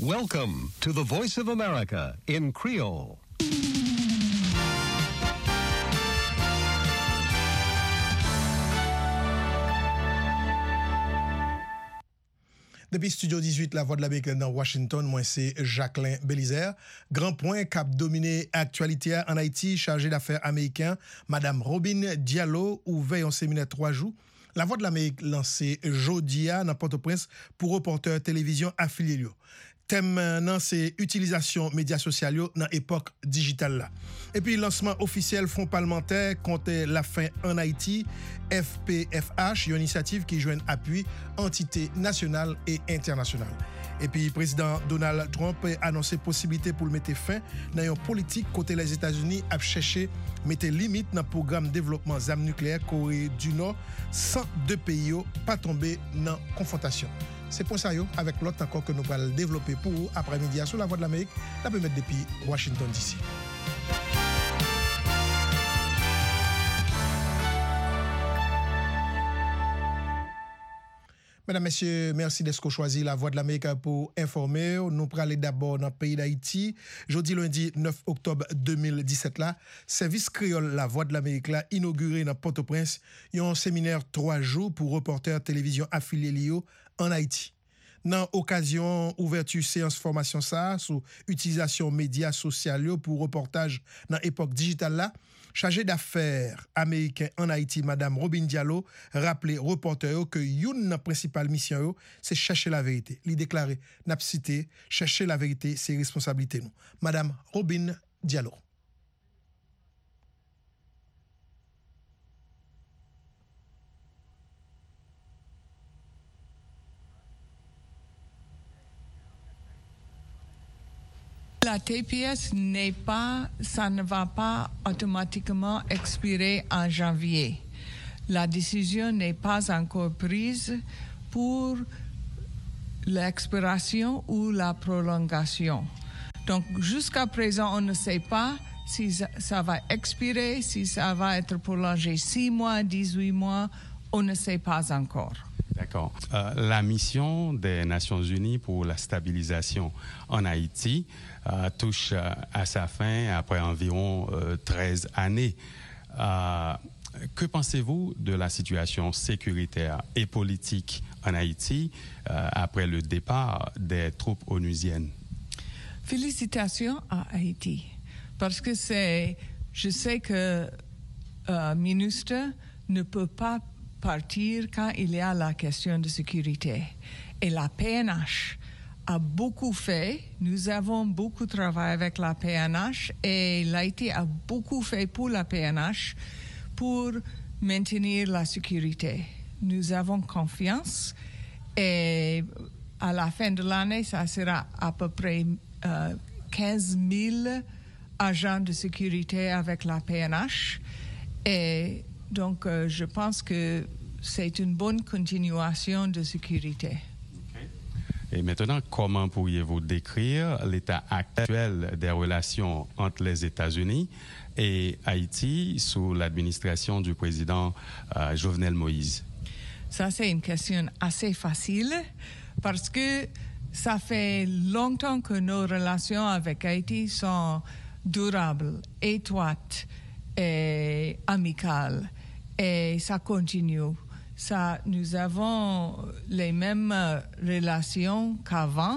Welcome to the Voice of America in Creole. Depuis Studio 18, La Voix de l'Amérique dans Washington, moi c'est Jacqueline Bélizer. Grand point cap dominé actualité en Haïti, chargé d'affaires américain, Madame Robin Diallo, ouvert un séminaire 3 jours. La Voix de l'Amérique lancé Jodia dans Port-au-Prince pour reporter télévision affilié. Thème nan c'est utilisation médias sociaux dans époque digitale là. Et puis lancement officiel Front parlementaire contre la faim en Haïti, FPFH, une initiative qui joint appui entité nationale et internationale. Et puis président Donald Trump a annoncé possibilité pour le mettre fin dans une politique côté les États-Unis a cherché mettre limite dans programme développement armes nucléaires Corée du Nord sans deux pays pas tomber dans confrontation. C'est pour ça avec l'autre encore que nous allons développer pour vous après-midi sur La Voix de l'Amérique, la peut mettre depuis Washington DC. Mesdames, Messieurs, merci d'être choisi La Voix de l'Amérique pour informer. Nous allons aller d'abord dans le pays d'Haïti. Jeudi lundi 9 octobre 2017, là, service créole La Voix de l'Amérique là, inauguré dans Port-au-Prince. Il y a un séminaire 3 jours pour reporters télévision affiliés en Haïti. Dans l'occasion, ouverture séance formation ça, sur utilisation médias sociaux pour reportage dans l'époque digitale là, chargé d'affaires américain en Haïti, Madame Robin Diallo, rappelé reporter que une principale mission, c'est chercher la vérité. Il déclaré, n'a cité, chercher la vérité, c'est responsabilité nous. Madame Robin Diallo. La TPS ça ne va pas automatiquement expirer en janvier. La décision n'est pas encore prise pour l'expiration ou la prolongation. Donc, jusqu'à présent, on ne sait pas si ça va expirer, si ça va être prolongé 6 mois, 18 mois, on ne sait pas encore. D'accord. La mission des Nations Unies pour la stabilisation en Haïti touche à sa fin après environ 13 années. Que pensez-vous de la situation sécuritaire et politique en Haïti après le départ des troupes onusiennes? Félicitations à Haïti, parce que je sais que le ministre ne peut pas partir quand il y a la question de sécurité. Et la PNH a beaucoup fait. Nous avons beaucoup travaillé avec la PNH et l'Haïti a beaucoup fait pour la PNH pour maintenir la sécurité. Nous avons confiance et à la fin de l'année, ça sera à peu près 15 000 agents de sécurité avec la PNH. Et donc, je pense que c'est une bonne continuation de sécurité. Okay. Et maintenant, comment pourriez-vous décrire l'état actuel des relations entre les États-Unis et Haïti sous l'administration du président Jovenel Moïse? Ça, c'est une question assez facile parce que ça fait longtemps que nos relations avec Haïti sont durables, étroites et amicales. Et ça continue. Nous avons les mêmes relations qu'avant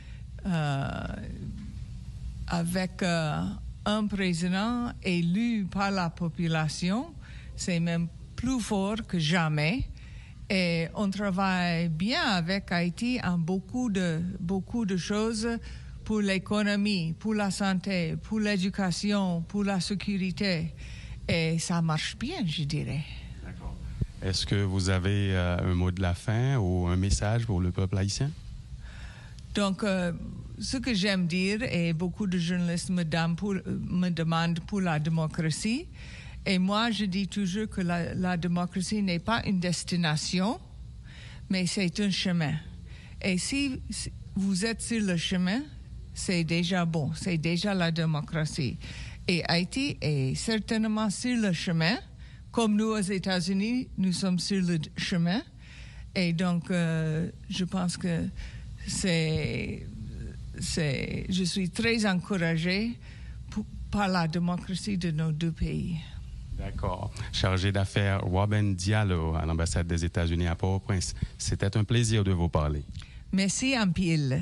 avec un président élu par la population. C'est même plus fort que jamais. Et on travaille bien avec Haïti en beaucoup de choses pour l'économie, pour la santé, pour l'éducation, pour la sécurité. Et ça marche bien, je dirais. D'accord. Est-ce que vous avez un mot de la fin ou un message pour le peuple haïtien? Donc, ce que j'aime dire, et beaucoup de journalistes me demandent pour la démocratie, et moi je dis toujours que la démocratie n'est pas une destination, mais c'est un chemin. Et si vous êtes sur le chemin, c'est déjà bon, c'est déjà la démocratie. Et Haïti est certainement sur le chemin, comme nous aux États-Unis, nous sommes sur le chemin. Et donc, je pense que je suis très encouragée par la démocratie de nos deux pays. D'accord. Chargé d'affaires Robin Diallo à l'ambassade des États-Unis à Port-au-Prince. C'était un plaisir de vous parler. Merci en pile.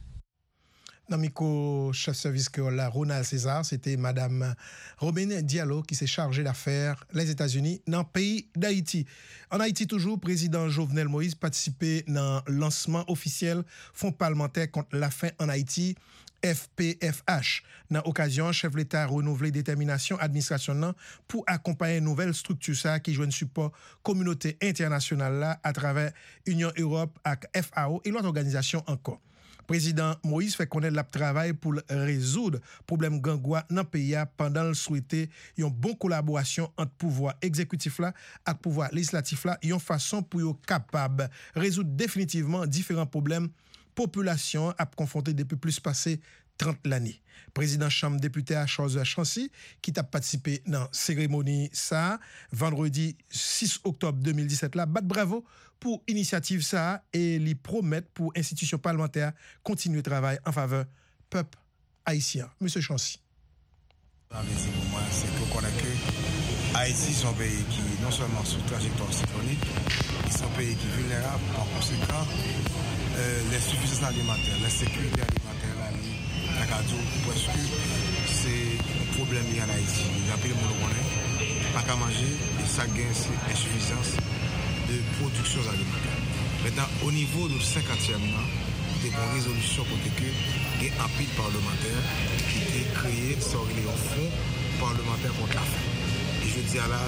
Namico, chef service créole, Ronald César, c'était Madame Robin Diallo qui s'est chargée d'affaires les États-Unis dans le pays d'Haïti. En Haïti toujours, président Jovenel Moïse participait dans le lancement officiel Fonds parlementaire contre la faim en Haïti, FPFH. Dans l'occasion, chef de l'État a renouvelé détermination administration pour accompagner une nouvelle structure qui joue un support communauté internationale là, à travers Union Europe et FAO et l'autre organisation encore. Président Moïse fait connaître le travail pour résoudre le problème gangwa dans le pays pendant le souhaité une bonne collaboration entre pouvoir exécutif là et pouvoir législatif là, une façon pour être capable de résoudre définitivement différents problèmes population a confronté depuis plus passé 30 l'année. Président Chambre député à Charles Chancy qui a participé dans la cérémonie ça vendredi 6 octobre 2017 là, bat bravo pour initiative ça et lui promettre pour institution parlementaire continuer travail en faveur peuple haïtien. Monsieur Chancy. Pour moi, c'est qu'on connaît que Haïti est un pays qui non seulement sous trajectoire cyclonique, c'est un pays qui est vulnérable, par conséquent, les suffisances alimentaires, la sécurité alimentaire, la radio, parce que c'est un problème lié en Haïti. Il y a plus de monde connaît, pas qu'à manger, et ça gagne c'est insuffisance de production alimentaire. Maintenant, au niveau du 50e an, il y a une résolution pour que il y ait un pile parlementaire qui est créé sur les fonds parlementaires contre la faim. Et je dis là,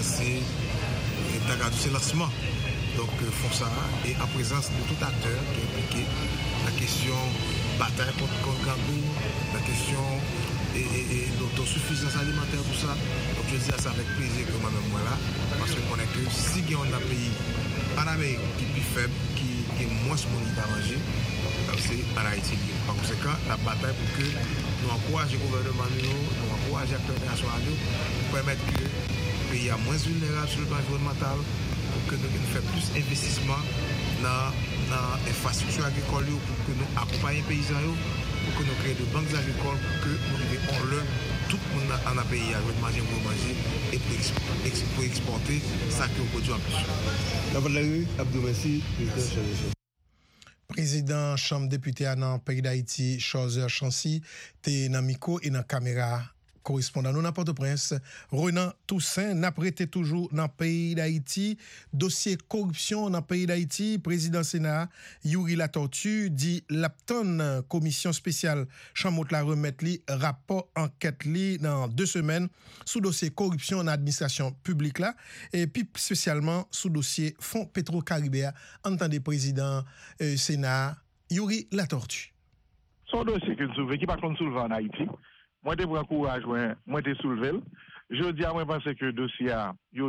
c'est lancement. Donc, font ça, et en présence de tout acteur qui est impliqué, la question bataille contre Gangou, la question et l'autosuffisance alimentaire, tout ça. Donc, je dis ça avec plaisir que moi-même, moi là, parce que je connais que si on a un pays en Amérique qui est plus faible, qui est moins de à manger, c'est en Haïti. Par conséquent, la bataille pour que nous encourageons le gouvernement, nous encourageons les acteurs internationaux pour permettre que le pays soit moins vulnérable sur le plan environnemental, pour que nous fassions plus d'investissement dans l'infrastructure agricole, pour que nous accompagnions les paysans, pour que nous créions des banques agricoles, pour que nous ayons tout le monde dans le pays à manger pour manger et pour exporter ça que nous produisons en plus. La voix de la rue, Abdou Messi, président. Président Chambre député dans le pays d'Haïti, Charles Chancy, t'es dans le micro et dans la caméra. Correspondant nous dans Port-au-Prince, Renan Toussaint n'a prêté toujours dans le pays d'Haïti. Dossier corruption dans le pays d'Haïti, président Sénat, Yuri Latortue, dit l'Apton, commission spéciale Chambre la remettre li, rapport enquête li dans 2 semaines sous dossier corruption dans l'administration publique là, et puis spécialement sous dossier Fonds Petro-Caribéa. Entendez président Sénat, Yuri Latortue. Son dossier que nous soulevons, qui pas qu'on soulever en Haïti. Moi, je prends courage, moi, je soulevé. Je dis à moi, je pense que le dossier, il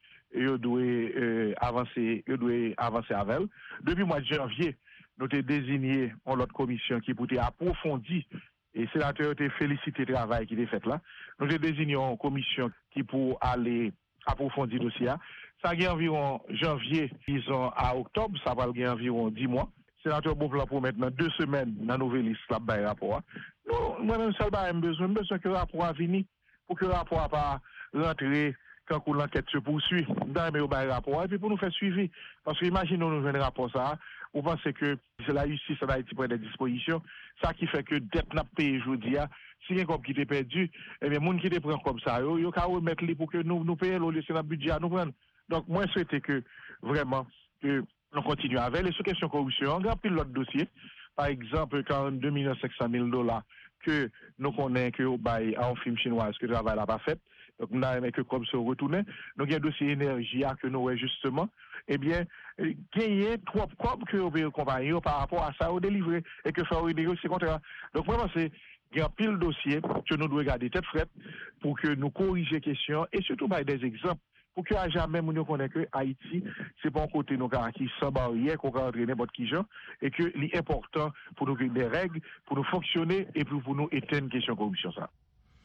doit avancer avec. Depuis le mois de janvier, nous avons désigné l'autre commission qui pourrait approfondir, et le sénateur a félicité le travail qui est fait là. Nous avons désigné une commission qui pourrait aller approfondir le dossier. Ça a environ janvier, disons, à octobre, ça va avoir environ 10 mois. Sénateur Bonplan pour maintenant 2 semaines dans la nouvelle liste là bas rapport. Moi-même seul j'ai besoin que le rapport a fini pour que le rapport n'a pas rentré quand l'enquête se poursuit dans le rapport et puis pour nous faire suivi parce que imaginons nous un rapport ça vous pensez que c'est la justice en Haïti prend des dispositions ça qui fait que dette n'a payé aujourd'hui si un comme qui est perdu et bien monde qui te prend comme ça yo ka remettre li pour que nous payer le c'est budget nous prendre donc moi souhaiter que vraiment que on continue avec les questions corruption. On a pris l'autre dossier. Par exemple, quand 2 500 000 $ que nous connaissons que au bail en film chinois que le travail n'a pas fait. Donc, nous avons que comme ça retourner. Donc, il y a un dossier énergie que nous avons justement. Eh bien, gagner 3 comme que nous compagnie par rapport à ça, au délivré et que faire renégocier contrat. Donc, vraiment, c'est il y a pile de dossiers que nous devons garder tête frette pour que nous corrigions les questions et surtout par des exemples. Pour que à jamais nous connaissons que Haïti, c'est pas un côté nous qui sans barrière qu'on va entraîner n'importe qui gens et que l'important pour nous créer des règles, pour nous fonctionner et pour nous éteindre question corruption ça.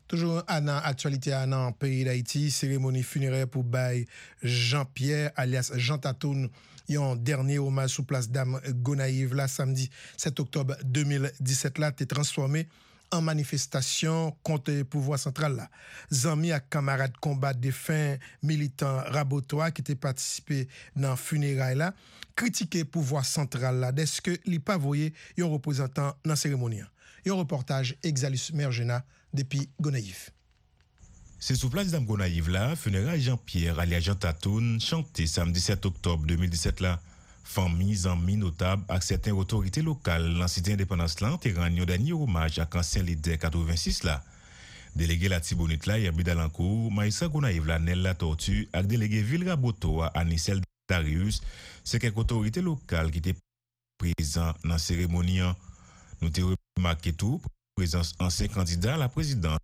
Toujours à l'actualité dans le pays d'Haïti, cérémonie funéraire pour Baye Jean-Pierre alias Jean Tatoun, un dernier hommage sous place Dame Gonaïve là samedi 7 octobre 2017 là t'est transformé en manifestation contre le pouvoir central là. Zami et camarades combat défunts militants rabotois qui étaient participé dans funérailles là, critiquer pouvoir central là, est-ce que li pas voyé un représentant dans cérémonie. Un reportage Exalus Mergena depuis Gonaïve. C'est sous place Dame Gonaïve là, funérailles Jean-Pierre alias Jean Tatoun chanté samedi 7 octobre 2017 là. Familles, amis notables et certaines autorités locales dans la cité indépendance là ont rendu un dernier hommage à l'ancien leader 86 là. Délégué la Tibonite là, Yerbi Dalancourt, Maïssa Gonaïve là, Nel La Tortue, et délégué Ville Rabotoa, Anicel Darius, c'est quelques autorités locales qui étaient présentes dans la cérémonie. Nous avons remarqué tout, présence ancien candidat à la présidence.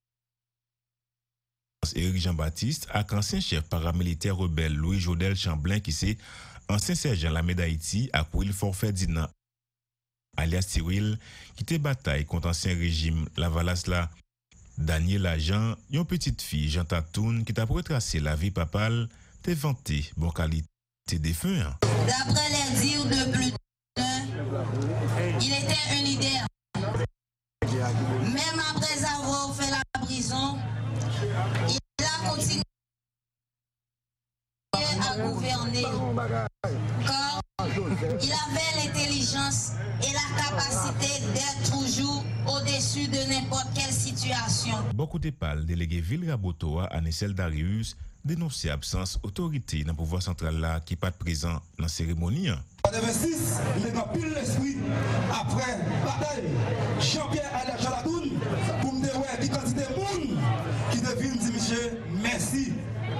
Éric Jean-Baptiste, et ancien chef paramilitaire rebelle Louis Jodel Chamblin qui c'est ancien sergent la l'armée d'Haïti à Fort Ferdinand alias Cyril qui était bataille contre ancien régime la Valasse là. Daniel Agent, une petite fille Jean Tatoun qui t'a retracé la vie papale, t'es vanté bon qualité des feux. D'après les dires de Pluton, il était un leader. Même après avoir fait la prison, il a continué à gouverner. Car il avait l'intelligence et la capacité d'être toujours au-dessus de n'importe quelle situation. Beaucoup de pales délégué Ville Rabotoa à Nessel Darius dénonçait absence autorité dans le pouvoir central là qui pas présent dans la cérémonie. En 2026, il n'a plus l'esprit après bataille. Jean-Pierre alias Jean Tatoun pour me dire ouais, qui quantité de monde qui devine dire monsieur merci.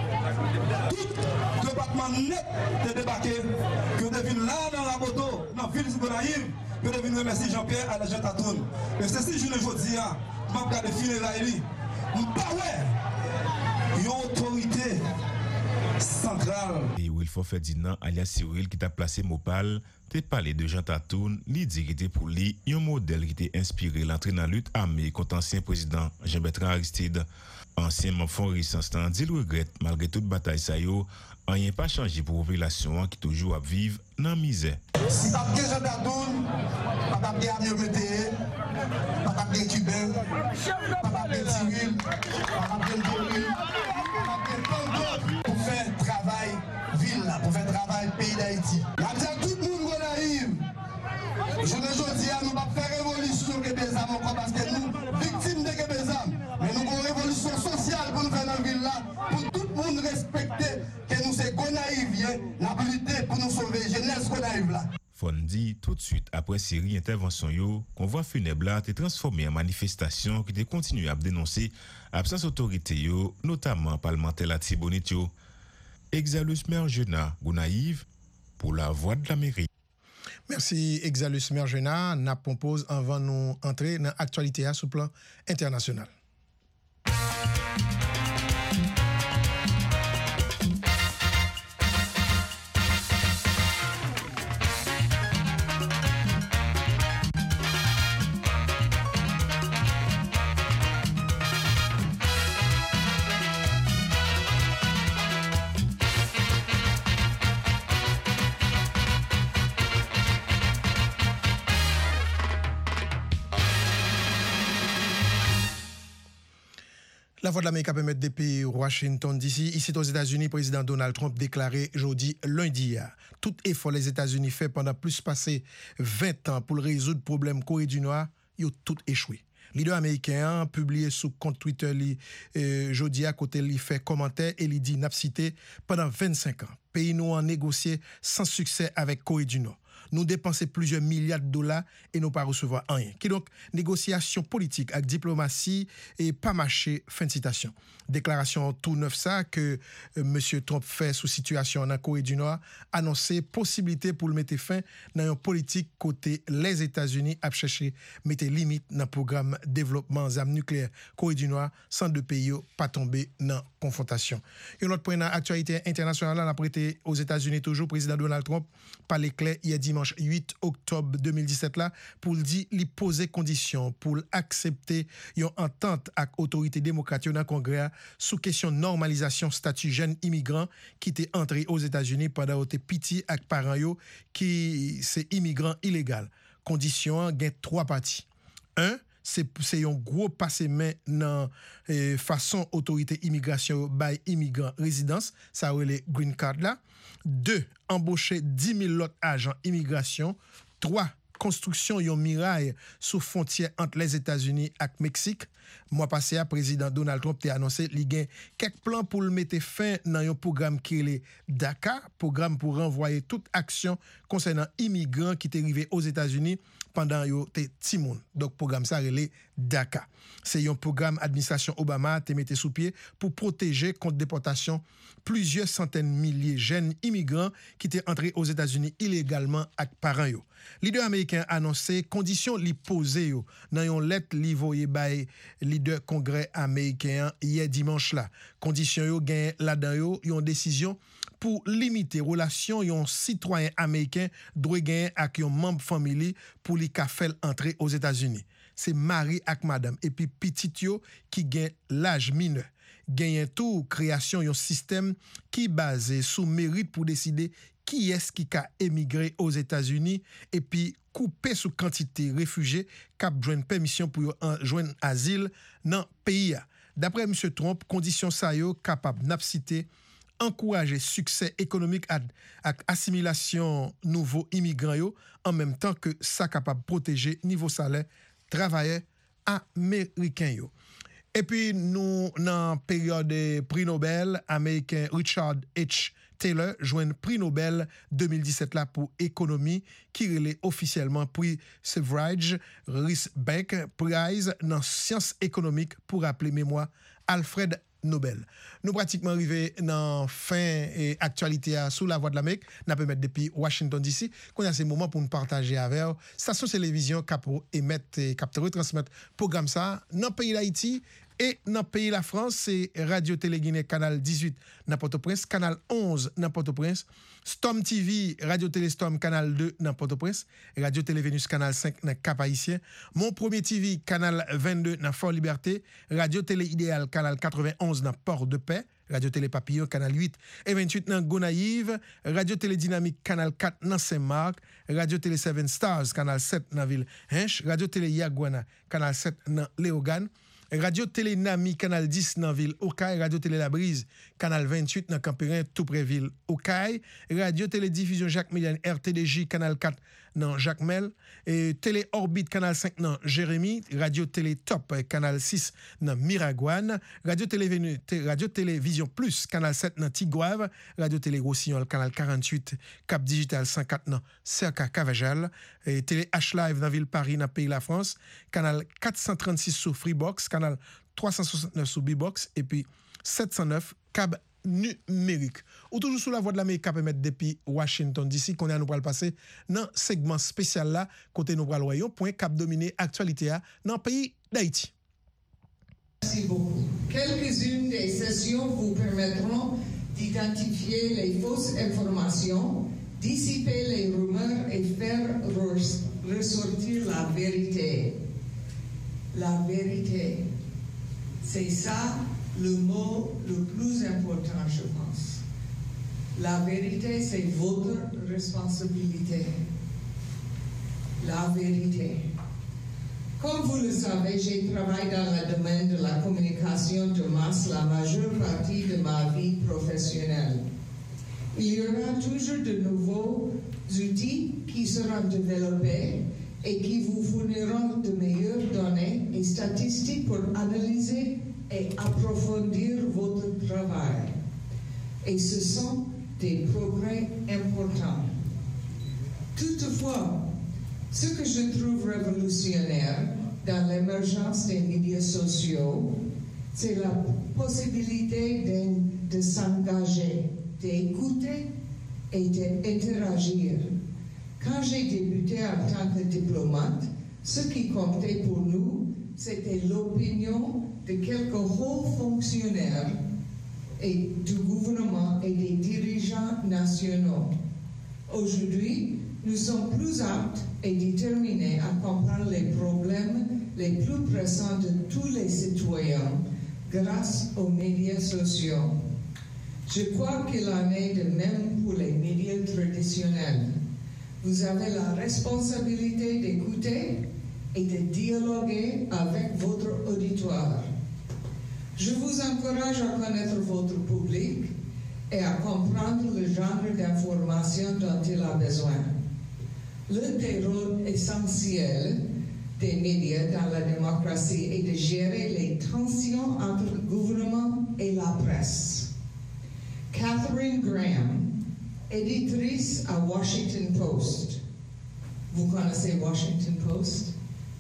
Tout département net de débarquer que devine là dans la moto, dans la ville de Gonaïve, que devine remercier Jean-Pierre alias Jean Tatoun. Et c'est si je ne veux dire, je vais regarder funérailles. Pas ouais, une autorité centrale. Et Wilford Ferdinand alias Cyril qui t'a placé Mopal, t'es parlé de Jean Tatoun, lui dit qu'il était pour lui un modèle qui était inspiré l'entrée dans la lutte armée contre l'ancien président Jean-Bertrand Aristide. Ancien membre Fonds Résistance, dit le regrette malgré toute bataille ça yo, rien pas changé pour la population qui toujours à vivre dans la misère. Si t'as bien Jean Tatoun, pas t'as bien Mété, pas t'as bien Cubain, pas t'as bien Cyril, pas t'as bien Doril, pas t'as bien tant d'autres pour faire travail ville là, pour faire travail pays d'Haïti. Il y a tout le monde Gonaïve. Je ne dis à nous pas faire révolution Kébézam encore parce que nous victimes de Kébézam. Mais nous avons une révolution sociale pour nous faire dans la ville là, pour tout le monde respecter que nous sommes Gonaïviens, l'habilité pour nous sauver, jeunesse Gonaïve là. Fondi, tout de suite après série intervention yo, convoi funèbre là t'est transformé en manifestation qui t'est continué à dénoncer absence autorité yo, notamment parlementaire la Tibonite yo. Exalus Mergena, Gonaïve, pour la voix de la mairie. Merci Exalus Mergena, n'a propose avant nous entrer dans l'actualité sur le plan international. La voix de l'Amérique a permis depuis Washington DC. Ici aux États-Unis, président Donald Trump déclaré jeudi lundi. Tout effort les États-Unis fait pendant plus passé 20 ans pour résoudre le problème Corée du Nord, ils ont tout échoué. Leader américain publié sous compte Twitter jeudi à côté il fait commentaire et il dit n'a cité pendant 25 ans. Pays nous a négocié sans succès avec Corée du Nord. Nous dépensons plusieurs milliards de dollars et nous pas recevoir rien. Qui donc négociation politique avec diplomatie et pas marché. Fin de citation. Déclaration tout neuf ça que monsieur Trump fait sous situation en Corée du Nord annoncer possibilité pour le mettre fin dans une politique côté les États-Unis à chercher mettre limite dans programme développement armes nucléaires Corée du Nord sans de pays pas tomber dans confrontation. Un autre point dans l'actualité internationale on a prêté aux États-Unis toujours président Donald Trump par l'éclair hier dimanche dimanche 8 octobre 2017 là pour dire lui poser condition pour accepter une entente avec autorité démocratique dans le Congrès sous question normalisation statut jeune immigrant qui était entré aux États-Unis pendant au petit avec parents yo qui c'est immigrant illégal. Condition gain trois parties. Un, c'est un gros passé main dans façon autorité immigration by immigrant résidence, ça les green card là. 2, embaucher 10 000 autres agents immigration. 3, construction yon miraille sous frontière entre les États-Unis et Mexique. Mois passé, le président Donald Trump a annoncé qu'il y a quelques plans pour le mettre fin dans un programme qui est le DACA, programme pour renvoyer toute action concernant immigrants qui étaient arrivés aux États-Unis pendant yo te timoun. Donc programme ça relé DACA. C'est un programme administration Obama te mette sous pied pour protéger contre déportation plusieurs centaines de milliers de jeunes immigrants qui étaient entrés aux États-Unis illégalement avec parents yo. Leader américain annoncé conditions li posé yo dans une lettre li voyé by leader congrès américain hier dimanche là. Conditions yo gain là-dedans yo une décision pour limiter relation yon citoyen américain doit gagner avec yon membre famille pour li ka fait entrer aux États-Unis. C'est mari ak madame et puis petit yo qui gagne l'âge mineur. Gagne tout création yon système qui basé sous mérite pour décider qui est-ce qui a émigré aux États-Unis et puis couper sous quantité réfugiés qui joindre permission pour joindre asile dans pays. D'après M. Trump, condition ça yo capable n'abciter encourager succès économique avec assimilation nouveaux immigrants yo, en même temps que ça capable protéger niveau salaire travailleurs américains yo. Et puis nous dans période prix Nobel américain Richard H. Taylor joint prix Nobel 2017 là pour économie qui relève officiellement prix Severage Bank Prize dans sciences économiques pour rappeler mémoire Alfred Nobel. Nous pratiquement arrivés dans fin et actualité sous la voix de l'Amérique. Nous peut mettre depuis Washington DC. Qu'on a ces moments pour nous partager avec station télévision cap émettre et cap retransmettre programme ça dans le pays d'Haïti et dans le pays de la France, c'est Radio Télé Guinée canal 18 dans Port-au-Prince, canal 11 dans Port-au-Prince, Storm TV, Radio Télé Storm canal 2 dans Port-au-Prince, Radio Télé Vénus canal 5 dans Cap-Haïtien, Mon Premier TV canal 22 dans Fort-Liberté, Radio Télé Idéal canal 91 dans Port-de-Paix, Radio Télé Papillon canal 8 et 28 dans Gonaïve, Radio Télé Dynamique canal 4 dans Saint-Marc, Radio Télé 7 Stars canal 7 dans Ville Hinch, Radio Télé Yaguana canal 7 dans Léogane, Radio Télé Nami, canal 10 dans ville Okaï, Radio Télé La Brise, canal 28 dans Campérin, tout près ville Okaï, Radio Télé Diffusion Jacques Millian, RTDJ, canal 4 dans Jacques Mel, et Télé Orbite, canal 5 dans Jérémy, Radio Télé Top, canal 6 dans Miragouane, Radio Télévision Plus, canal 7 dans Tigouave, Radio Télé Rossignol, canal 48, Cap Digital 104 dans Cerca Cavajal, et Télé H-Live dans Ville Paris, dans Pays la France, canal 436 sur Freebox, canal 369 sur B-Box, et puis 709 Cab numérique. Ou toujours sous la voix de l'Amérique à permettre depuis Washington DC qu'on a nous pour le passer dans segment spécial là côté nous pour le royaume point cap dominer actualité dans le pays d'Haïti. Merci beaucoup. Quelques-unes des sessions vous permettront d'identifier les fausses informations, dissiper les rumeurs et faire ressortir la vérité. La vérité, c'est ça le mot le plus important, je pense. La vérité, c'est votre responsabilité. La vérité. Comme vous le savez, j'ai travaillé dans le domaine de la communication de masse la majeure partie de ma vie professionnelle. Il y aura toujours de nouveaux outils qui seront développés et qui vous fourniront de meilleures données et statistiques pour analyser et approfondir votre travail. Et ce sont des progrès importants. Toutefois, ce que je trouve révolutionnaire dans l'émergence des médias sociaux, c'est la possibilité de s'engager, d'écouter et d'interagir. Quand j'ai débuté en tant que diplomate, ce qui comptait pour nous, c'était l'opinion de quelques hauts fonctionnaires et du gouvernement et des dirigeants nationaux. Aujourd'hui, nous sommes plus aptes et déterminés à comprendre les problèmes les plus pressants de tous les citoyens grâce aux médias sociaux. Je crois qu'il en est de même pour les médias traditionnels. Vous avez la responsabilité d'écouter et de dialoguer avec votre auditoire. Je vous encourage à connaître votre public et à comprendre le genre d'informations dont il a besoin. L'un des rôles essentiels des médias dans la démocratie est de gérer les tensions entre le gouvernement et la presse. Catherine Graham, éditrice à Washington Post. Vous connaissez Washington Post?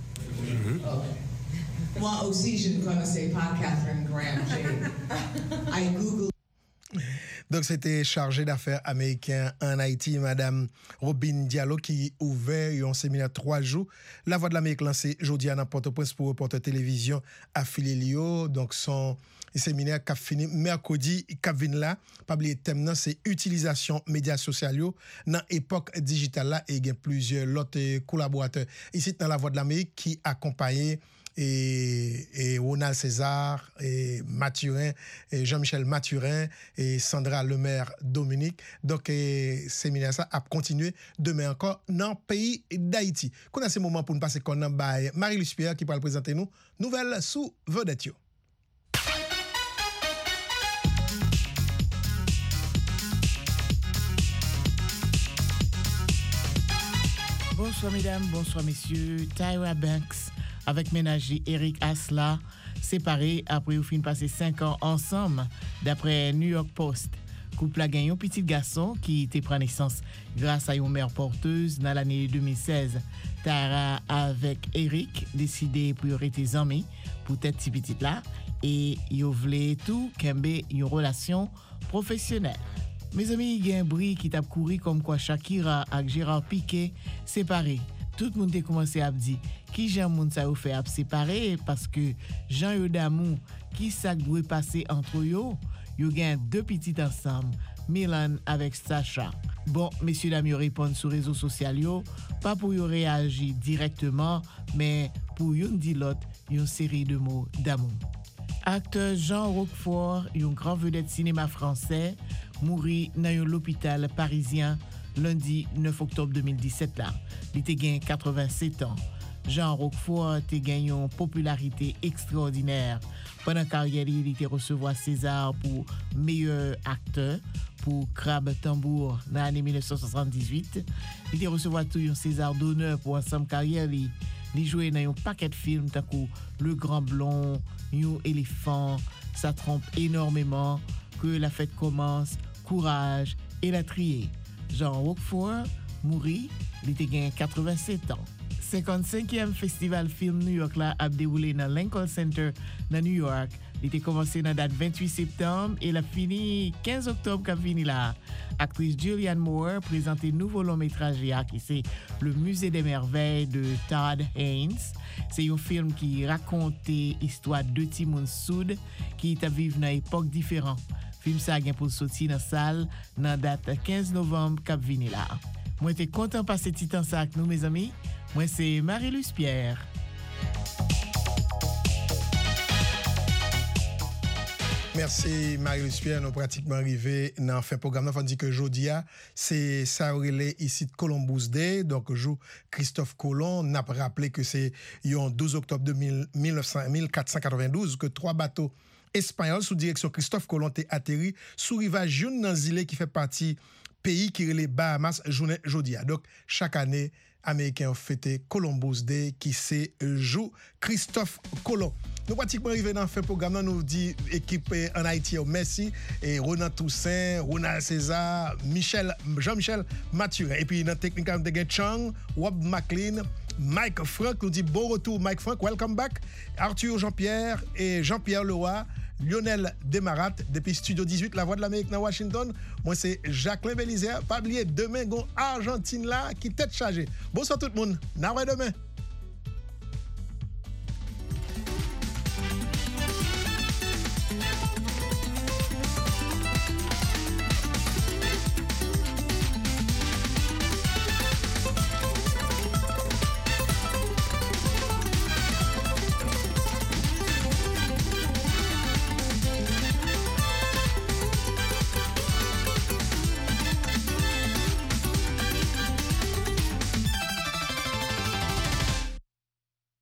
Okay. Moi aussi, je ne connaissais pas Catherine Graham. I Googled. Donc, c'était chargé d'affaires américain en Haïti, Madame Robin Diallo, qui ouvert un séminaire 3 jours. La Voix de l'Amérique lancé aujourd'hui à Port-au-Prince pour reporter télévision affilié Lio. Donc, son séminaire qui a fini mercredi, qui vient là. Pas oublier thème, c'est utilisation médias sociaux dans l'époque digitale là. Et il y a plusieurs autres collaborateurs ici dans La Voix de l'Amérique qui accompagnent et Ronald César, et Mathurin, et Jean-Michel Mathurin, et Sandra Lemaire Dominique. Donc, séminaire ça a continué demain encore dans le pays d'Haïti. Qu'on a ce moment pour nous passer qu'on a Marie-Luce Pierre qui va présenter nous nouvelles sous vedette. Bonsoir mesdames, bonsoir messieurs. Tyra Banks avec ménager Eric Asla, séparés après au fin passé 5 ans ensemble, d'après New York Post. Couple a gagné un petit garçon qui était pris naissance grâce à une mère porteuse dans l'année 2016. Tara avec Eric décidé priorité amis pour tête si petite là et il voulait tout kembe une relation professionnelle. Mes amis, il y a un bruit qui t'a couru comme quoi Shakira et Gérard Piqué séparés. Tout le monde a commencé à dire qui Jean moun ça ou fait à séparer parce que Jean yo d'amour qui ça doit passer entre eux yo gagne 2 petites ensemble Milan avec Sacha. Bon, messieurs dames yo répondent sur réseaux sociaux pas pour yo réagir directement mais pour yon di l'autre une série de mots d'amour. Acteur Jean Roquefort, une grande vedette cinéma français, mouri dans l'hôpital parisien lundi 9 octobre 2017 là. Il était gagné 87 ans. Jean Roquefort a gagné une popularité extraordinaire. Pendant la carrière, il était recevoir César pour meilleur acteur pour Crabe Tambour dans l'année 1978. Il était recevoir tout un César d'honneur pour ensemble carrière. Il jouait dans un paquet de films tant que Le Grand Blond, New Éléphant, ça trompe énormément, Que la fête commence, Courage et La Triée. Jean Roquefort mourit, il était gagné 87 ans. 55e Festival Film New York là a déroulé dans Lincoln Center dans New York. Il était commencé dans la date 28 septembre et il a fini 15 octobre qu'a fini là. Actrice Julianne Moore présentait nouveau long métrage qui c'est Le Musée des Merveilles de Todd Haynes. C'est un film qui raconte l'histoire de Timon Soud qui vivent dans une époque différente. Film ça a pour sortir dans la salle dans date 15 novembre qu'a fini là. Moi j'étais content de passer petit temps ça avec nous mes amis. Moi c'est Marie-Luce Pierre. Merci Marie-Luce Pierre, nous pratiquement arrivés dans fin programme. On dit que Jodia, c'est ça relais ici de Columbus Day, donc jour Christophe Colomb n'a rappelé que c'est le 12 octobre 1492 que 3 bateaux espagnols sous direction Christophe Colomb ont atterri sous rivage June dans l'île qui fait partie pays qui est les Bahamas journée Jodia. Donc chaque année Américains ont fêté Columbus Day qui c'est jour Christophe Colomb. Nous pratiquement arrivés dans le fin programme, nous dit équipe en Haïti, merci, et Ronan Toussaint, Ronald César, Jean-Michel Mathurin. Et puis dans la technique, nous avons Chang, Rob McLean, Mike Frank, nous dit bon retour Mike Frank, welcome back, Arthur Jean-Pierre et Jean-Pierre Leroy, Lionel Demarat, depuis Studio 18, La Voix de l'Amérique dans Washington. Moi c'est Jacqueline Belizer, pas oublier demain, Argentine là, qui tête chargée. Bonsoir tout le monde, n'a demain.